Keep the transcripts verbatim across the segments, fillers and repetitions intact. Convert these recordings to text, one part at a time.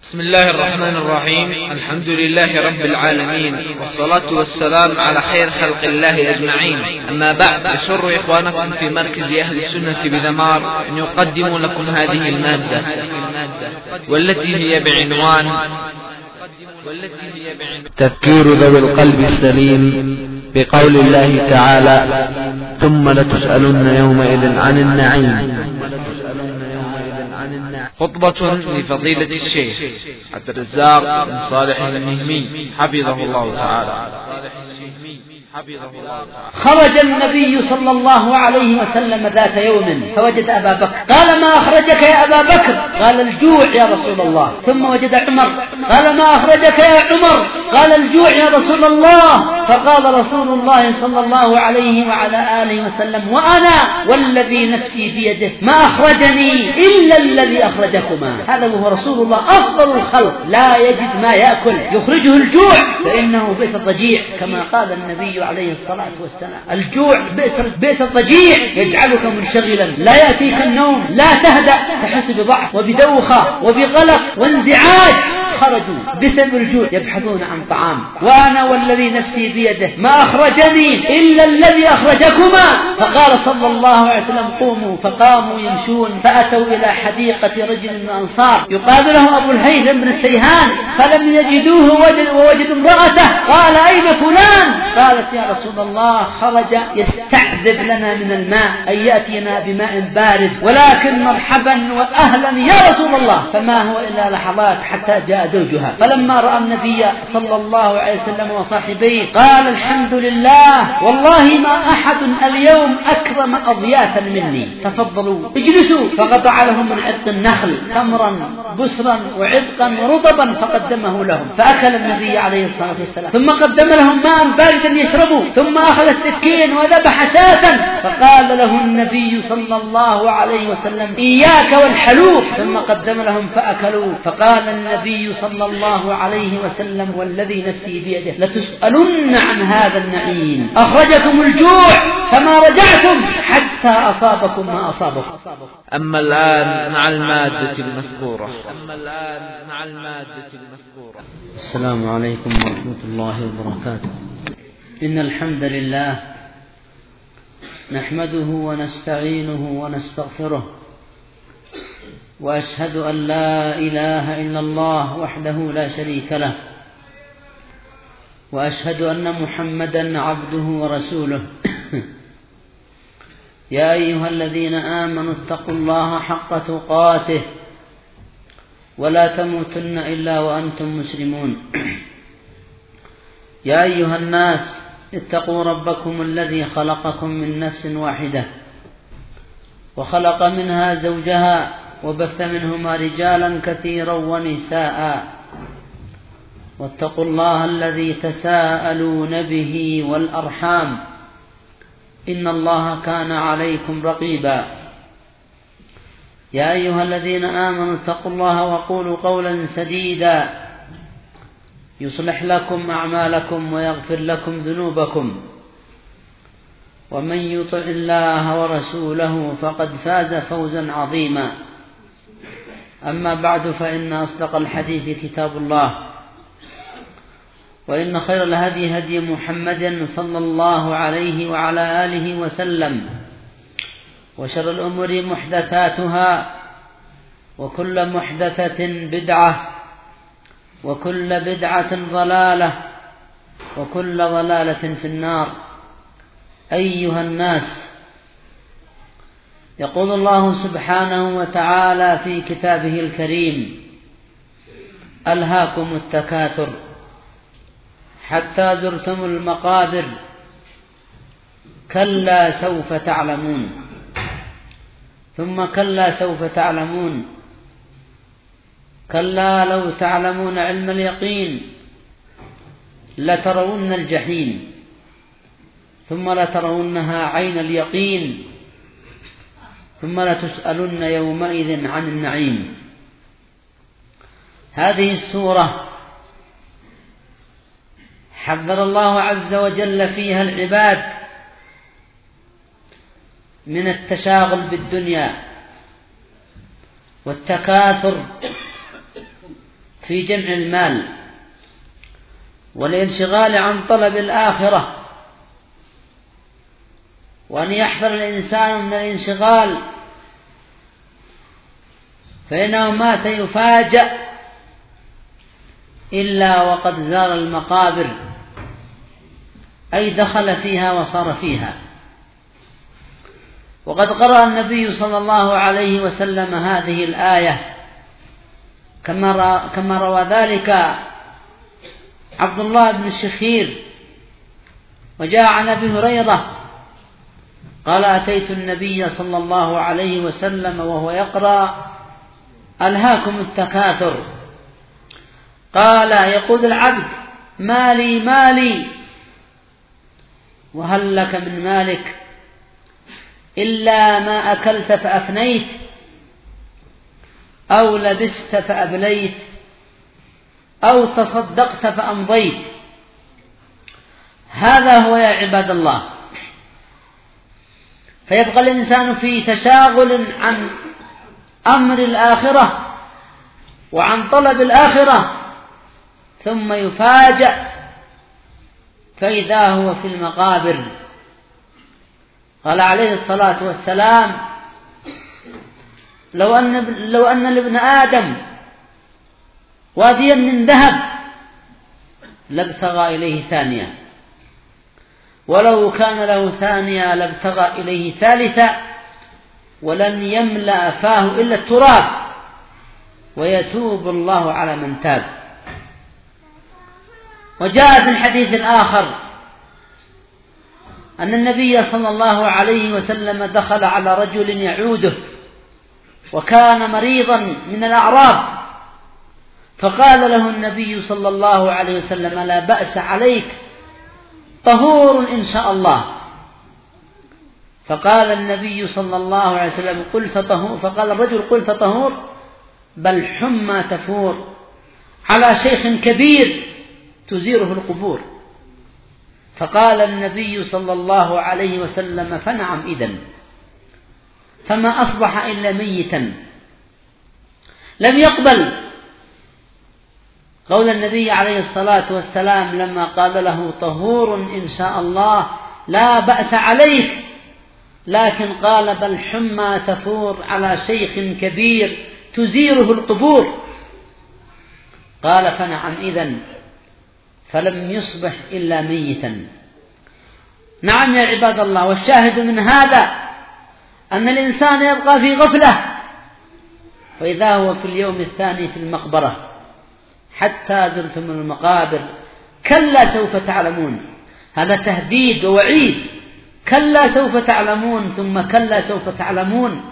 بسم الله الرحمن الرحيم. الحمد لله رب العالمين، والصلاة والسلام على خير خلق الله أجمعين. أما بعد، يسر إخوانكم في مركز أهل السنة بذمار أن يقدموا لكم هذه المادة، والتي هي بعنوان تذكير ذوي القلب السليم بقول الله تعالى: ثم لتسألن يومئذ عن النعيم. خطبة لفضيلة الشيخ عبد الرزاق بن صالح النهمي حفظه الله تعالى. خرج النبي صلى الله عليه وسلم ذات يوم فوجد أبا بكر، قال: ما أخرجك يا أبا بكر؟ قال: الجوع يا رسول الله. ثم وجد عمر، قال: ما أخرجك يا عمر؟ قال: الجوع يا رسول الله. فقال رسول الله صلى الله عليه وعلى آله وسلم: وأنا والذي نفسي بيده ما أخرجني إلا الذي أخرجكما. هذا هو رسول الله أفضل الخلق، لا يجد ما يأكل يخرجه الجوع فإنه بئس الضجيع، كما قال النبي عليه الصلاة والسلام: الجوع بئس الضجيع، يجعلك منشغلا، لا يأتيك النوم، لا تهدأ، تحس بضعف وبدوخة وبغلق وانزعاج. خرجوا بسبب الجوع يبحثون عن طعام. وأنا والذي نفسي بيده ما أخرجني إلا الذي أخرجكما. فقال صلى الله عليه وسلم: قوموا. فقاموا يمشون، فأتوا إلى حديقة رجل من الأنصار يقال له أبو الهيثم بن السيهان، فلم يجدوه ووجدوا امرأته. قال: أين فلان؟ قالت: يا رسول الله خرج يستعذب لنا من الماء أن يأتينا بماء بارد، ولكن مرحبا وأهلا يا رسول الله. فما هو إلا لحظات حتى جاء زوجها. فلما رأى النبي صلى الله عليه وسلم وصاحبيه قال: الحمد لله، والله ما أحد اليوم أكرم أضيافا مني، تفضلوا اجلسوا. فقطع لهم من عرق النخل تمرا بسرا وعرقا ورطبا فقدمه لهم، فأكل النبي عليه الصلاة والسلام، ثم قدم لهم ماء باردا يشربوا، ثم أخذ السكين وذبح شاة، فقال له النبي صلى الله عليه وسلم: إياك والحلوب، ثم قدم لهم فأكلوا. فقال النبي صلى الله عليه وسلم: والذي نفسي بيده لتسألن عن هذا النعيم، أخرجكم الجوع فما رجعتم حتى أصابكم ما أصابكم. أما الآن مع المادة المذكورة. أما الآن مع المادة المذكورة. السلام عليكم ورحمة الله وبركاته. إن الحمد لله نحمده ونستعينه ونستغفره، وأشهد أن لا إله إلا الله وحده لا شريك له، وأشهد أن محمدا عبده ورسوله. يا أيها الذين آمنوا اتقوا الله حق تقاته ولا تموتن إلا وأنتم مسلمون. يا أيها الناس اتقوا ربكم الذي خلقكم من نفس واحدة وخلق منها زوجها وبث منهما رجالا كثيرا ونساء، واتقوا الله الذي تساءلون به والأرحام، إن الله كان عليكم رقيبا. يا أيها الذين آمنوا اتقوا الله وقولوا قولا سديدا يصلح لكم أعمالكم ويغفر لكم ذنوبكم، ومن يطع الله ورسوله فقد فاز فوزا عظيما. أما بعد، فإن أصدق الحديث كتاب الله، وإن خير الهدي هدي محمد صلى الله عليه وعلى آله وسلم، وشر الأمور محدثاتها، وكل محدثة بدعة، وكل بدعة ضلالة، وكل ضلالة في النار. أيها الناس، يقول الله سبحانه وتعالى في كتابه الكريم: ألهاكم التكاثر حتى زرتم المقابر، كلا سوف تعلمون، ثم كلا سوف تعلمون، كلا لو تعلمون علم اليقين لترون الجحيم، ثم لترونها عين اليقين، ثم لتسألن يومئذ عن النعيم. هذه السورة حذر الله عز وجل فيها العباد من التشاغل بالدنيا والتكاثر في جمع المال والانشغال عن طلب الآخرة، وأن يحذر الإنسان من الانشغال، فإنه ما سيفاجأ إلا وقد زار المقابر، أي دخل فيها وصار فيها. وقد قرأ النبي صلى الله عليه وسلم هذه الآية كما روى ذلك عبد الله بن الشخير، وجاء عن أبي هريرة قال: أتيت النبي صلى الله عليه وسلم وهو يقرأ: ألهاكم التكاثر. قال: يقول العبد: مالي مالي، وهل لك من مالك إلا ما أكلت فأفنيت، أو لبست فأبليت، أو تصدقت فأمضيت. هذا هو يا عباد الله. فيبقى الإنسان في تشاغل عن أمر الآخرة وعن طلب الآخرة، ثم يفاجأ فإذا هو في المقابر. قال عليه الصلاة والسلام: لو أن, لو أن لابن آدم واديا من ذهب لابتغى إليه ثانية، ولو كان له ثانية لابتغى إليه ثالثة، ولن يملأ فاه إلا التراب، ويتوب الله على من تاب. وجاء في الحديث الآخر أن النبي صلى الله عليه وسلم دخل على رجل يعوده، وكان مريضا من الأعراب، فقال له النبي صلى الله عليه وسلم: لا بأس عليك، طهور إن شاء الله. فقال النبي صلى الله عليه وسلم: قل فطهور. فقال الرجل: قل فطهور، بل حمى تفور على شيخ كبير تزيره القبور. فقال النبي صلى الله عليه وسلم: فنعم إذن، فما أصبح إلا ميتا. لم يقبل قول النبي عليه الصلاة والسلام لما قال له: طهور إن شاء الله، لا بأس عليك، لكن قال: بل حمى تفور على شيخ كبير تزيره القبور. قال: فنعم إذن، فلم يصبح إلا ميتا. نعم يا عباد الله. والشاهد من هذا أن الإنسان يبقى في غفلة، وإذا هو في اليوم الثاني في المقبرة. حتى زرتم المقابر كلا سوف تعلمون. هذا تهديد ووعيد. كلا سوف تعلمون، ثم كلا سوف تعلمون.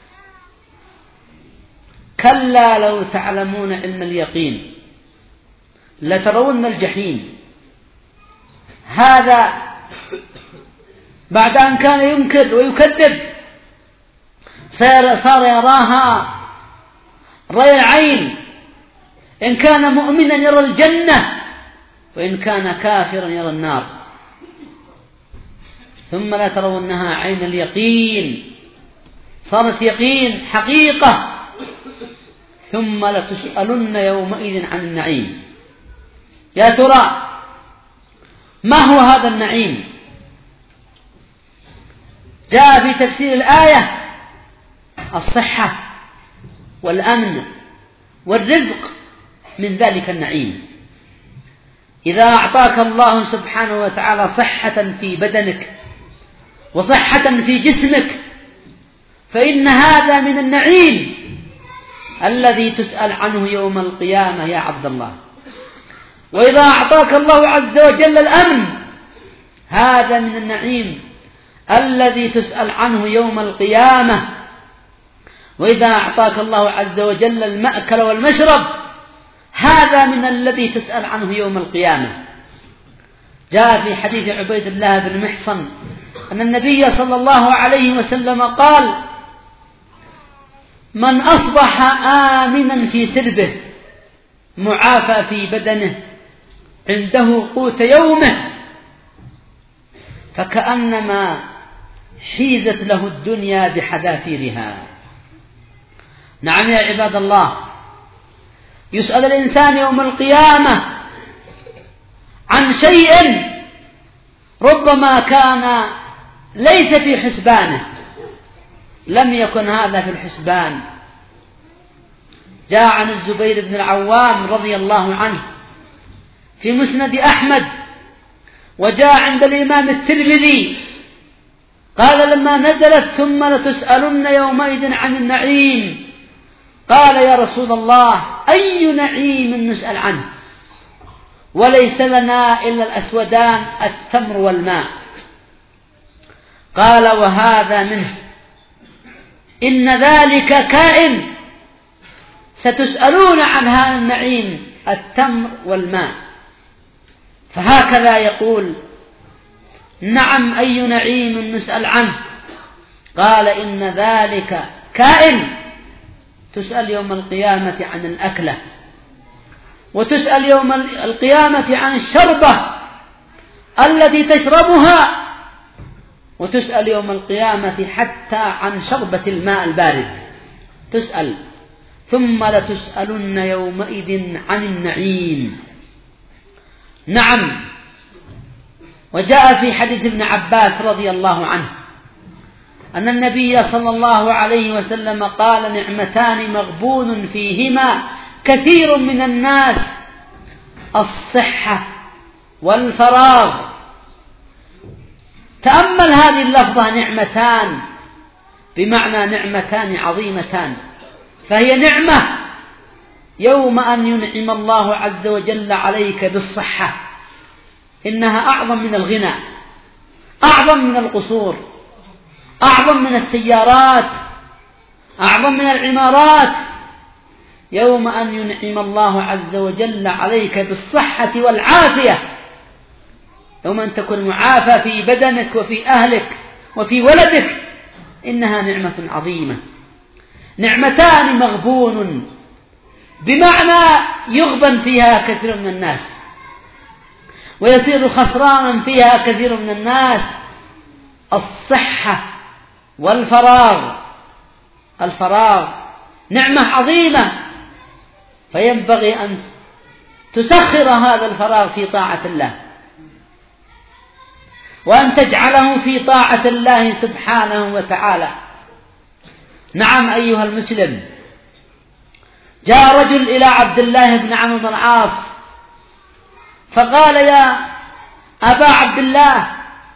كلا لو تعلمون علم اليقين لترون الجحيم. هذا بعد أن كان ينكر ويكذب صار يراها رأي العين. إن كان مؤمنا يرى الجنة، وإن كان كافرا يرى النار. ثم لا ترونها عين اليقين، صارت يقين حقيقة. ثم لتسألن يومئذ عن النعيم. يا ترى ما هو هذا النعيم؟ جاء في تفسير الآية: الصحة والأمن والرزق من ذلك النعيم. إذا أعطاك الله سبحانه وتعالى صحة في بدنك وصحة في جسمك، فإن هذا من النعيم الذي تسأل عنه يوم القيامة يا عبد الله. وإذا أعطاك الله عز وجل الأمن، هذا من النعيم الذي تسأل عنه يوم القيامة. وإذا أعطاك الله عز وجل المأكل والمشرب، هذا من الذي تسأل عنه يوم القيامة. جاء في حديث عبيد الله بن محصن أن النبي صلى الله عليه وسلم قال: من أصبح آمنا في سربه معافى في بدنه عنده قوت يومه فكأنما حيزت له الدنيا بحذافيرها. نعم يا عباد الله. يسأل الإنسان يوم القيامة عن شيء ربما كان ليس في حسبانه، لم يكن هذا في الحسبان. جاء عن الزبير بن العوام رضي الله عنه في مسند أحمد، وجاء عند الإمام الترمذي، قال لما نزلت ثم لتسألن يومئذ عن النعيم، قال يا رسول الله أي نعيم نسأل عنه؟ وليس لنا إلا الأسودان التمر والماء. قال وهذا منه، إن ذلك كائن، ستسألون عن هذا النعيم التمر والماء. فهكذا يقول نعم أي نعيم نسأل عنه؟ قال إن ذلك كائن، تسأل يوم القيامة عن الأكلة، وتسأل يوم القيامة عن الشربة التي تشربها، وتسأل يوم القيامة حتى عن شربة الماء البارد تسأل. ثم لتسألن يومئذ عن النعيم. نعم. وجاء في حديث ابن عباس رضي الله عنه أن النبي صلى الله عليه وسلم قال نعمتان مغبون فيهما كثير من الناس، الصحة والفراغ. تأمل هذه اللفظة، نعمتان، بمعنى نعمتان عظيمتان، فهي نعمة يوم أن ينعم الله عز وجل عليك بالصحة، إنها أعظم من الغنى، أعظم من القصور، أعظم من السيارات، أعظم من العمارات. يوم أن ينعم الله عز وجل عليك بالصحة والعافية، يوم أن تكون معافى في بدنك وفي أهلك وفي ولدك، إنها نعمة عظيمة. نعمتان مغبون، بمعنى يغبن فيها كثير من الناس ويصير خسرانا فيها كثير من الناس، الصحة والفراغ. الفراغ نعمة عظيمة، فينبغي أن تسخر هذا الفراغ في طاعة الله، وأن تجعله في طاعة الله سبحانه وتعالى. نعم أيها المسلم، جاء رجل إلى عبد الله بن عمرو بن العاص فقال يا أبا عبد الله،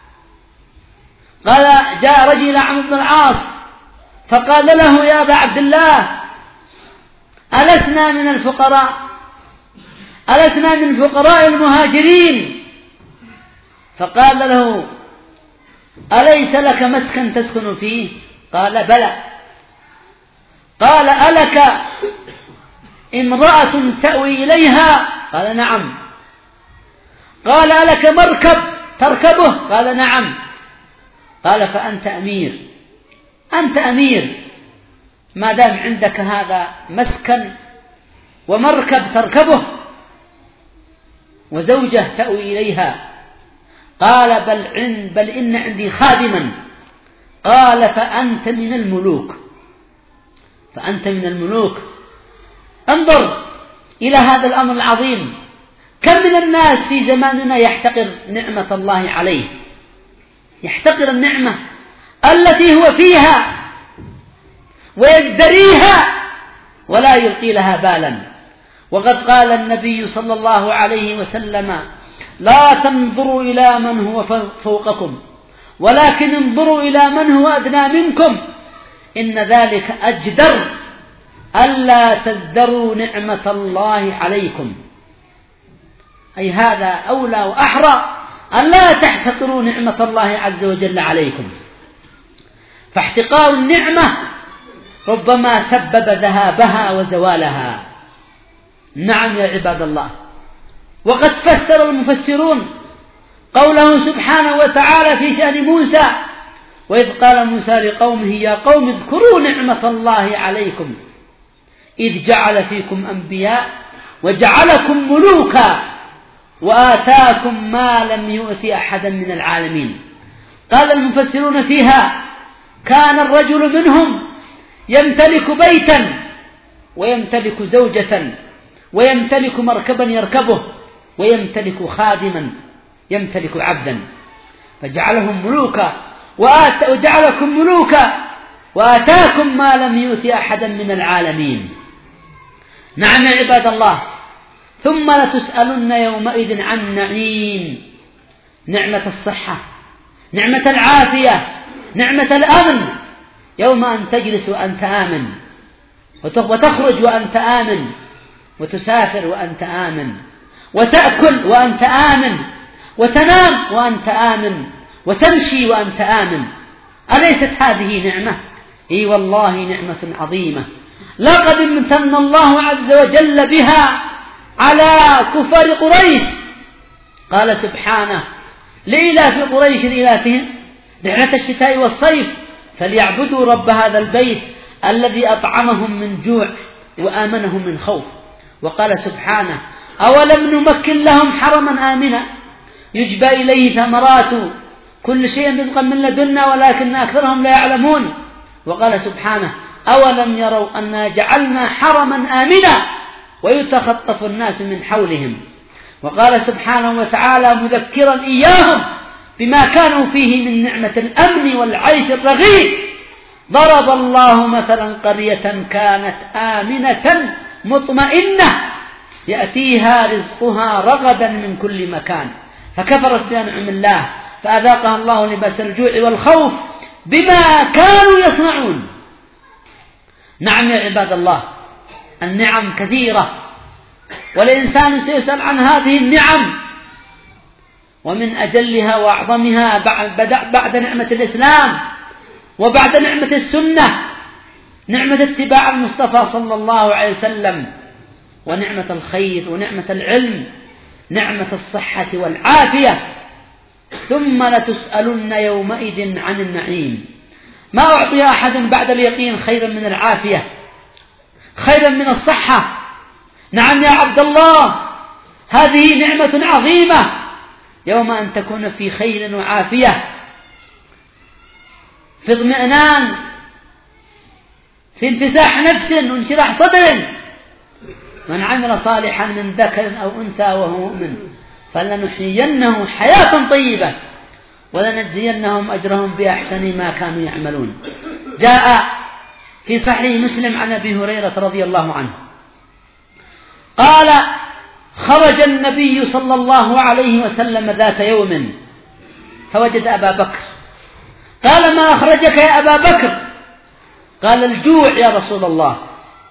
قال جاء رجل إلى عمرو بن العاص فقال له يا أبا عبد الله ألسنا من الفقراء، ألسنا من فقراء المهاجرين؟ فقال له أليس لك مسكن تسكن فيه؟ قال بلى. قال ألك امرأة تأوي إليها؟ قال نعم. قال ألك مركب تركبه؟ قال نعم. قال فأنت أمير، أنت أمير ما دام عندك هذا مسكن ومركب تركبه وزوجة تأوي إليها. قال بل, عن بل إن عندي خادما. قال فأنت من الملوك، فأنت من الملوك. انظر إلى هذا الأمر العظيم. كم من الناس في زماننا يحتقر نعمة الله عليه، يحتقر النعمة التي هو فيها ويزدريها ولا يلقي لها بالا. وقد قال النبي صلى الله عليه وسلم لا تنظروا إلى من هو فوقكم ولكن انظروا إلى من هو أدنى منكم، إن ذلك أجدر ألا تزدروا نعمة الله عليكم. أي هذا أولى وأحرى أن لا تحتقروا نعمة الله عز وجل عليكم. فاحتقار النعمة ربما سبب ذهابها وزوالها. نعم يا عباد الله. وقد فسر المفسرون قوله سبحانه وتعالى في شأن موسى وإذ قال موسى لقومه يا قوم اذكروا نعمة الله عليكم إذ جعل فيكم أنبياء وجعلكم ملوكا وآتاكم ما لم يؤت أحدا من العالمين. قال المفسرون فيها كان الرجل منهم يمتلك بيتا ويمتلك زوجة ويمتلك مركبا يركبه، ويمتلك خادما يمتلك عبدا، فجعلهم ملوكا وجعلكم ملوكا وآتاكم ما لم يؤت أحدا من العالمين. نعم يا عباد الله. ثم لتسألن يومئذ عن النعيم، نعمة الصحة، نعمة العافية، نعمة الأمن، يوم أن تجلس وأنت آمن، وتخرج وأنت آمن، وتسافر وأنت آمن، وتأكل وأنت آمن، وتنام وأنت آمن، وتمشي وأنت آمن. أليست هذه نعمة؟ إي والله نعمة عظيمة، لقد امتن الله عز وجل بها على كفار قريش. قال سبحانه: لإلاف قريش إلافهم رحلة الشتاء والصيف فليعبدوا رب هذا البيت الذي أطعمهم من جوع وآمنهم من خوف. وقال سبحانه: أولم نمكن لهم حرما آمنا يجبى إليه ثمرات كل شيء رزقا من لدنا ولكن أكثرهم لا يعلمون. وقال سبحانه: أولم يروا أنا جعلنا حرما آمنا ويتخطف الناس من حولهم. وقال سبحانه وتعالى مذكرا إياهم بما كانوا فيه من نعمة الأمن والعيش الرغيد: ضرب الله مثلا قرية كانت آمنة مطمئنة يأتيها رزقها رغدا من كل مكان فكفرت بأنعم الله فأذاقها الله لباس الجوع والخوف بما كانوا يصنعون. نعم يا عباد الله، النعم كثيرة، والإنسان سيسأل عن هذه النعم، ومن أجلها وأعظمها بعد نعمة الإسلام وبعد نعمة السنة نعمة اتباع المصطفى صلى الله عليه وسلم، ونعمة الخير، ونعمة العلم، نعمة الصحة والعافية. ثم لتسألن يومئذ عن النعيم. ما أعطي أحد بعد اليقين خيرا من العافية، خيرا من الصحة. نعم يا عبد الله، هذه نعمة عظيمة، يوم أن تكون في خير وعافية، في اطمئنان، في انفساح نفس وانشراح صدر. من عمل صالحا من ذكر أو أنثى وهو مؤمن فلنحيينه حياة طيبة ولنجزينهم أجرهم بأحسن ما كانوا يعملون. جاء في صحيح مسلم عن أبي هريرة رضي الله عنه قال: خرج النبي صلى الله عليه وسلم ذات يوم فوجد أبا بكر. قال: ما أخرجك يا أبا بكر؟ قال: الجوع يا رسول الله.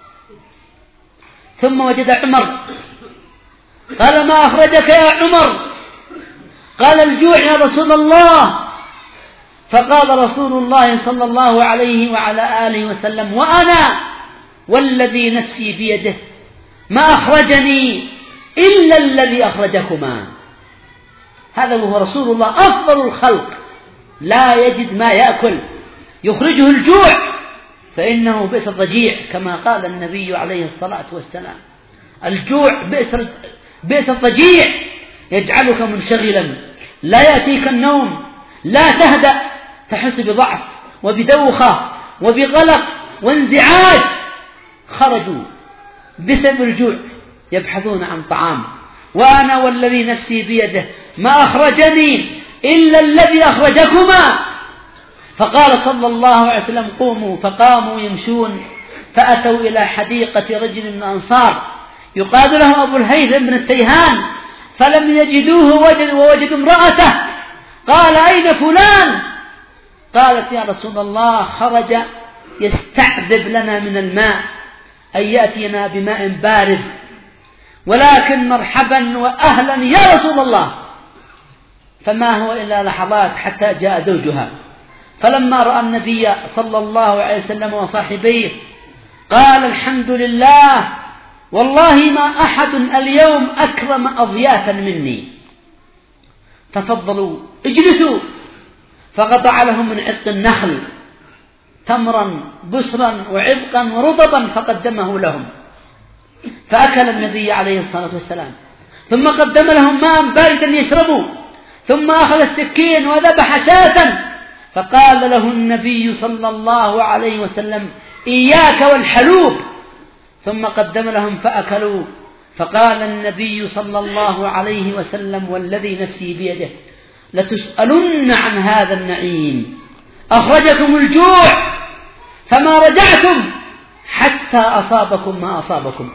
ثم وجد عمر. قال: ما أخرجك يا عمر؟ قال: الجوع يا رسول الله. فقال رسول الله صلى الله عليه وعلى آله وسلم: وأنا والذي نفسي بيده ما أخرجني إلا الذي أخرجكما. هذا هو رسول الله أفضل الخلق، لا يجد ما يأكل يخرجه الجوع فإنه بئس الضجيع، كما قال النبي عليه الصلاة والسلام: الجوع بئس الضجيع، يجعلك منشغلا، لا يأتيك النوم، لا تهدأ، تحس بضعف وبدوخة وبغلق وانزعاج. خرجوا بسبب الجوع يبحثون عن طعام. وأنا والذي نفسي بيده ما أخرجني إلا الذي أخرجكما. فقال صلى الله عليه وسلم: قوموا. فقاموا يمشون فأتوا إلى حديقة رجل من الأنصار يقال له أبو الهيثم بن التيهان، فلم يجدوه ووجدوا امرأته. قال: أين فلان؟ قالت: يا رسول الله خرج يستعذب لنا من الماء أن يأتينا بماء بارد، ولكن مرحبا وأهلا يا رسول الله. فما هو إلا لحظات حتى جاء زوجها، فلما رأى النبي صلى الله عليه وسلم وصاحبيه قال: الحمد لله، والله ما أحد اليوم أكرم أضيافا مني، تفضلوا اجلسوا. فقطع لهم من عرق النخل تمرا بسرا وعذقا ورطبا فقدمه لهم، فأكل النبي عليه الصلاة والسلام، ثم قدم لهم ماء باردا يشربوا، ثم أخذ السكين وذبح شاة، فقال له النبي صلى الله عليه وسلم: إياك والحلوب. ثم قدم لهم فأكلوا، فقال النبي صلى الله عليه وسلم والذي نفسي بيده لتسألن عن هذا النعيم، أخرجكم الجوع فما رجعتم حتى أصابكم ما أصابكم.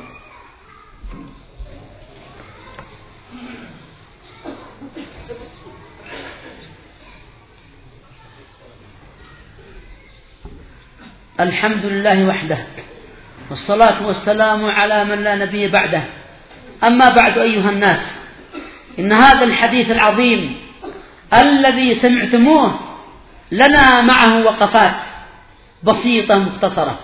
الحمد لله وحده، والصلاة والسلام على من لا نبي بعده. أما بعد أيها الناس، إن هذا الحديث العظيم الذي سمعتموه لنا معه وقفات بسيطة مختصرة.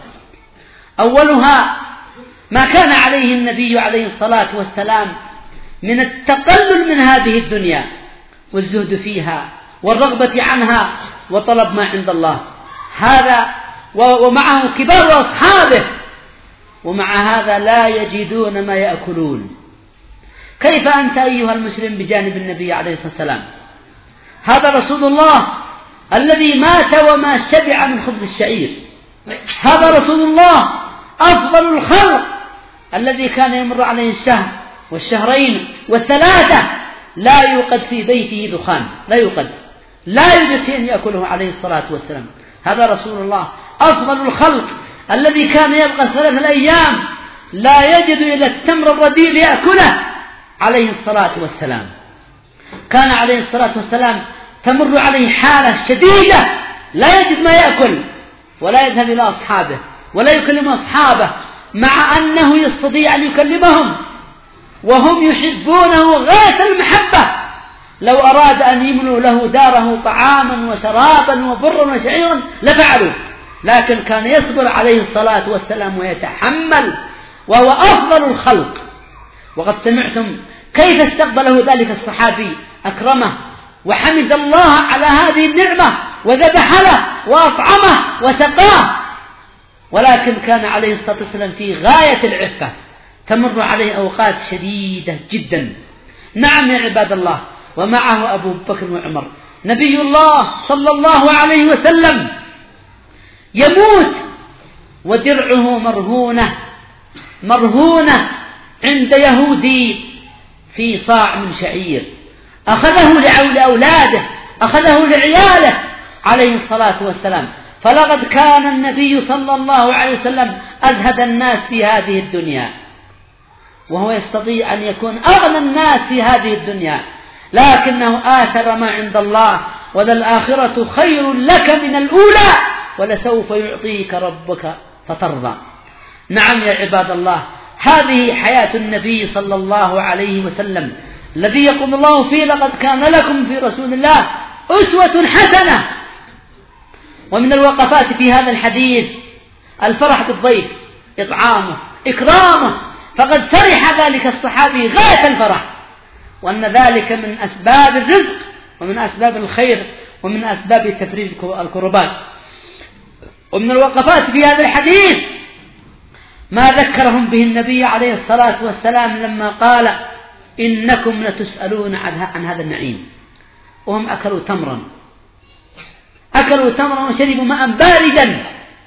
أولها ما كان عليه النبي عليه الصلاة والسلام من التقلل من هذه الدنيا والزهد فيها والرغبة عنها وطلب ما عند الله، هذا ومعه كبار أصحابه، ومع هذا لا يجدون ما يأكلون. كيف أنت أيها المسلم بجانب النبي عليه الصلاة والسلام؟ هذا رسول الله الذي مات وما شبع من خبز الشعير، هذا رسول الله أفضل الخلق الذي كان يمر عليه الشهر والشهرين والثلاثة لا يوقد في بيته دخان، لا يوقد، لا يوجد شيء يأكله عليه الصلاة والسلام. هذا رسول الله أفضل الخلق الذي كان يبقى ثلاثة الأيام لا يجد إلا التمر الرديء ليأكله عليه الصلاة والسلام. كان عليه الصلاة والسلام تمر عليه حالة شديدة لا يجد ما يأكل، ولا يذهب إلى أصحابه ولا يكلم أصحابه، مع أنه يستطيع أن يكلمهم وهم يحبونه غاية المحبة. لو أراد أن يملوا له داره طعاما وشرابا وبرا وشعيرا لفعلوا، لكن كان يصبر عليه الصلاة والسلام ويتحمل، وهو أفضل الخلق. وقد سمعتم كيف استقبله ذلك الصحابي، أكرمه وحمد الله على هذه النعمة وذبح له وأطعمه وسقاه، ولكن كان عليه الصلاة والسلام في غاية العفة، تمر عليه أوقات شديدة جدا. نعم يا عباد الله، ومعه أبو بكر وعمر، نبي الله صلى الله عليه وسلم يموت ودرعه مرهونة مرهونة عند يهودي في صاع من شعير، أخذه لأولاده، أخذه لعياله عليه الصلاة والسلام. فلقد كان النبي صلى الله عليه وسلم أزهد الناس في هذه الدنيا، وهو يستطيع أن يكون أغنى الناس في هذه الدنيا، لكنه آثر ما عند الله، وللآخرة خير لك من الأولى ولسوف يعطيك ربك فترضى. نعم يا عباد الله، هذه حياة النبي صلى الله عليه وسلم الذي يقول الله فيه لقد كان لكم في رسول الله أسوة حسنة. ومن الوقفات في هذا الحديث الفرح بالضيف، إطعامه، إكرامه، فقد فرح ذلك الصحابي غاية الفرح، وأن ذلك من أسباب الرزق ومن أسباب الخير ومن أسباب تفريج الكربات. ومن الوقفات في هذا الحديث ما ذكرهم به النبي عليه الصلاة والسلام لما قال إنكم لتسألون عن هذا النعيم. وهم أكلوا تمرا أكلوا تمرا وشربوا ماء باردا.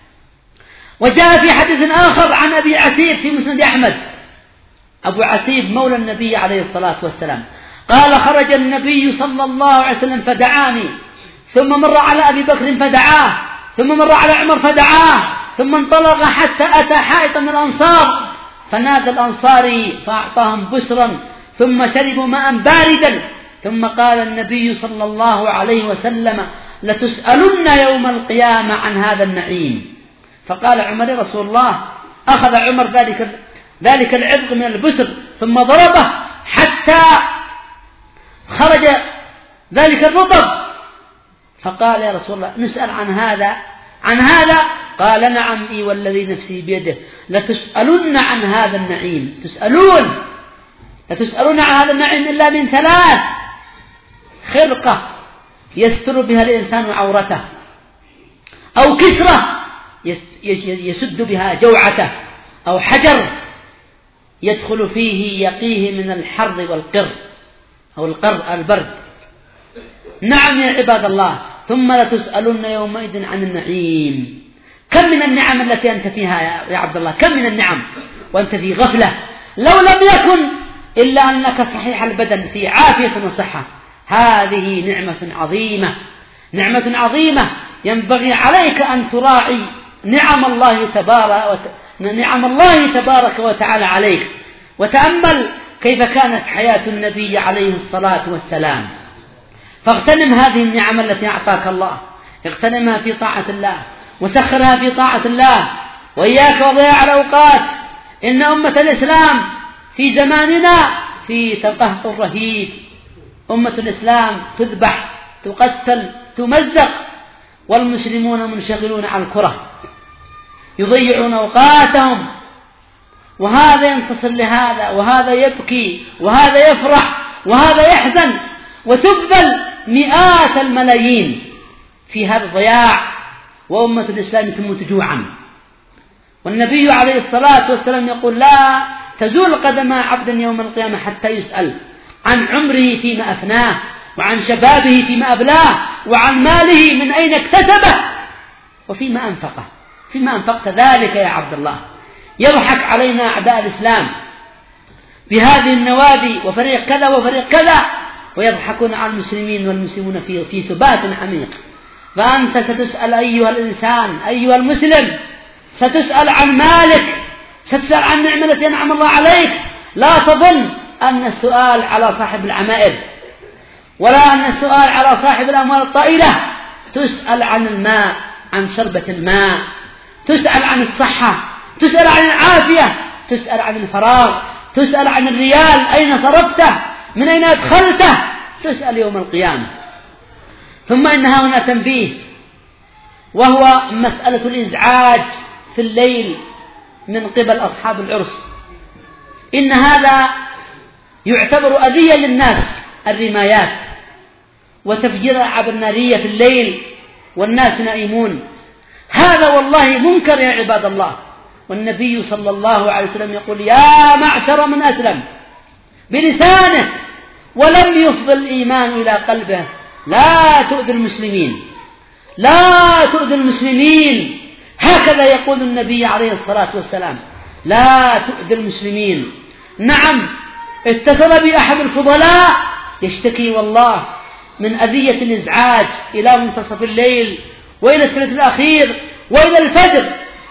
وجاء في حديث آخر عن أبي عسيب في مسند أحمد، أبو عسيب مولى النبي عليه الصلاة والسلام قال خرج النبي صلى الله عليه وسلم فدعاني، ثم مر على أبي بكر فدعاه، ثم مر على عمر فدعاه، ثم انطلق حتى أتى حائط من الأنصار فنادى الأنصاري فأعطاهم بسرا، ثم شربوا ماء باردا. ثم قال النبي صلى الله عليه وسلم لتسألن يوم القيامة عن هذا النعيم. فقال عمر يا رسول الله، أخذ عمر ذلك ذلك العذق من البسر ثم ضربه حتى خرج ذلك الرطب، فقال يا رسول الله نسأل عن هذا عن هذا قال نعم إي والذي نفسي بيده لتسألن عن هذا النعيم. تسألون لتسألون عن هذا النعيم إلا من ثلاث: خرقة يستر بها الإنسان عورته، أو كسرة يسد بها جوعته، أو حجر يدخل فيه يقيه من الحر والقر أو القر البرد. نعم يا عباد الله، ثم لتسألن يومئذ عن النعيم. كم من النعم التي أنت فيها يا عبد الله، كم من النعم وأنت في غفلة. لو لم يكن إلا أنك صحيح البدن في عافية وصحة. هذه نعمة عظيمة، نعمة عظيمة ينبغي عليك أن تراعي نعم الله تبارك نعم الله تبارك وتعالى عليك. وتأمل كيف كانت حياة النبي عليه الصلاة والسلام، فاغتنم هذه النعم التي أعطاك الله، اغتنمها في طاعة الله وسخرها في طاعة الله، وإياك وضياع الأوقات. إن أمة الإسلام في زماننا في تقهقر رهيب، أمة الإسلام تذبح، تقتل، تمزق، والمسلمون منشغلون على الكرة يضيعون أوقاتهم، وهذا ينتصر لهذا، وهذا يبكي، وهذا يفرح، وهذا يحزن، وتبذل مئات الملايين في هذا الضياع، وأمة الإسلام تموت جوعا. والنبي عليه الصلاة والسلام يقول: لا تزول قدم عبد يوم القيامة حتى يسأل عن عمره فيما أفناه، وعن شبابه فيما أبلاه، وعن ماله من أين اكتسبه، وفيما أنفقه. فيما أنفقت ذلك يا عبد الله. يضحك علينا أعداء الإسلام بهذه النوادي وفريق كذا وفريق كذا، ويضحكون على المسلمين والمسلمون في في سبات عميق. فأنت ستسأل أيها الإنسان، أيها المسلم، ستسأل عن مالك، ستسأل عن النعمة التي أنعم الله عليك. لا تظن أن السؤال على صاحب العمائر، ولا أن السؤال على صاحب الأموال الطائلة. تسأل عن الماء، عن شربة الماء، تسأل عن الصحة، تسأل عن العافية، تسأل عن الفراغ، تسأل عن الريال أين صرفته، من أين أدخلته، تسأل يوم القيامة. ثم إنها هنا تنبيه، وهو مسألة الإزعاج في الليل من قبل أصحاب العرس. إن هذا يعتبر أذية للناس، الرمايات وتفجير الألعاب النارية في الليل والناس نائمون. هذا والله منكر يا عباد الله. والنبي صلى الله عليه وسلم يقول: يا معشر من أسلم بلسانه ولم يفض الإيمان إلى قلبه، لا تؤذي المسلمين، لا تؤذي المسلمين. هكذا يقول النبي عليه الصلاة والسلام: لا تؤذي المسلمين. نعم، اتصل بأحد الفضلاء يشتكي والله من أذية الإزعاج إلى منتصف الليل وإلى الثلث الأخير وإلى الفجر.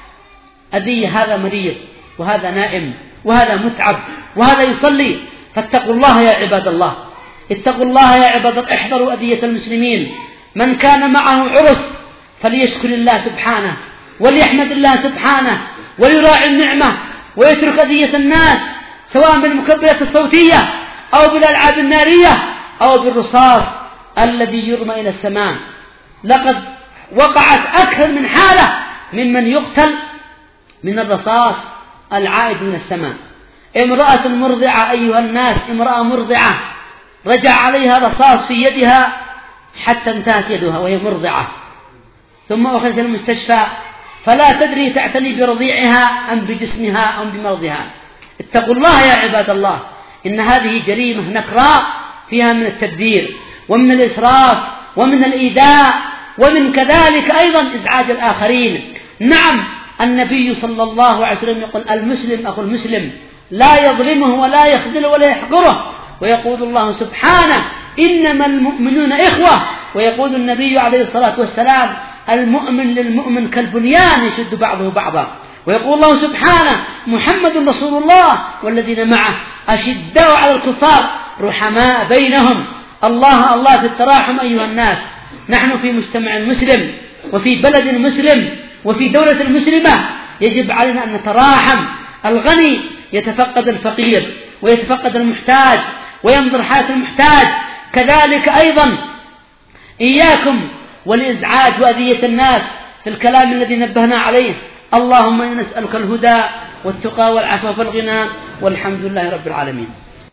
أذية، هذا مريض، وهذا نائم، وهذا متعب، وهذا يصلي. فاتقوا الله يا عباد الله، اتقوا الله يا عباد الله، احذروا أذية المسلمين. من كان معه عرس فليشكر الله سبحانه، وليحمد الله سبحانه، وليراعي النعمة، ويترك أذية الناس، سواء بالمكبرات الصوتية أو بالألعاب النارية أو بالرصاص الذي يرمى إلى السماء. لقد وقعت أكثر من حالة ممن يقتل من الرصاص العائد من السماء. امرأة مرضعة أيها الناس، امرأة مرضعة رجع عليها رصاص في يدها حتى انتهت يدها وهي مرضعة، ثم أخذت المستشفى فلا تدري تعتني برضيعها أم بجسمها أم بمرضها. اتقوا الله يا عباد الله، إن هذه جريمة نكراء فيها من التبذير ومن الإسراف ومن الإيذاء ومن كذلك أيضا إزعاج الآخرين. نعم، النبي صلى الله عليه وسلم يقول: المسلم أخو المسلم، لا يظلمه ولا يخذله ولا يحقره. ويقول الله سبحانه: إنما المؤمنون إخوة. ويقول النبي عليه الصلاة والسلام: المؤمن للمؤمن كالبنيان يشد بعضه بعضا. ويقول الله سبحانه: محمد رسول الله والذين معه أشداء على الكفار رحماء بينهم. الله الله في التراحم أيها الناس. نحن في مجتمع مسلم وفي بلد مسلم وفي دولة مسلمة، يجب علينا أن نتراحم. الغني يتفقد الفقير ويتفقد المحتاج وينظر حالة المحتاج. كذلك أيضا إياكم والإزعاج وأذية الناس في الكلام الذي نبهنا عليه. اللهم إنا نسألك الهدى والتقى والعفو والغنى، والحمد لله رب العالمين.